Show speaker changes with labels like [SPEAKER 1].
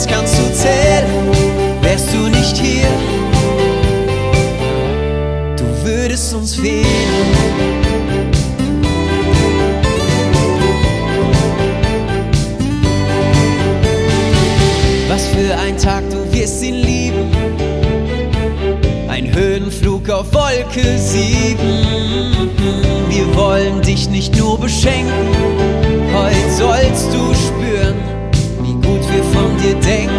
[SPEAKER 1] kannst du zählen, wärst du nicht hier, du würdest uns fehlen. Was für ein Tag, du wirst ihn lieben, ein Höhenflug auf Wolke 7. Wir wollen dich nicht nur beschenken, heute sollst du spüren, wie gut wir von dir denken.